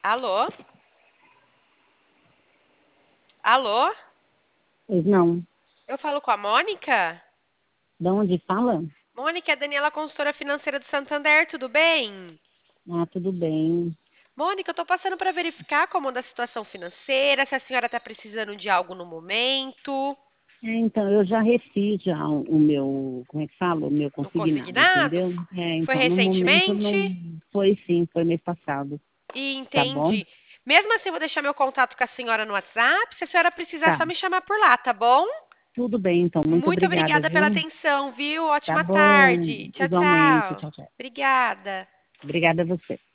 Alô? Alô? Pois não. Eu falo com a Mônica? De onde fala? Mônica, é a Daniela, consultora financeira do Santander, tudo bem? Ah, tudo bem. Mônica, eu tô passando para verificar como anda a situação financeira, se a senhora está precisando de algo no momento, Então, eu já refiz já o meu, como é que fala? O meu no consignado, consignado. entendeu? Foi Então, no momento recentemente? não foi sim, foi mês passado. E Tá bom? entendi. Mesmo assim, eu vou deixar meu contato com a senhora no WhatsApp. Se a senhora precisar, é Tá. só me chamar por lá, tá bom? Tudo bem, então. Muito Muito obrigada, obrigada pela viu? atenção, viu? Tá Ótima bom. tarde. Tchau, Igualmente. tchau. Tchau, tchau. Obrigada. Obrigada a você.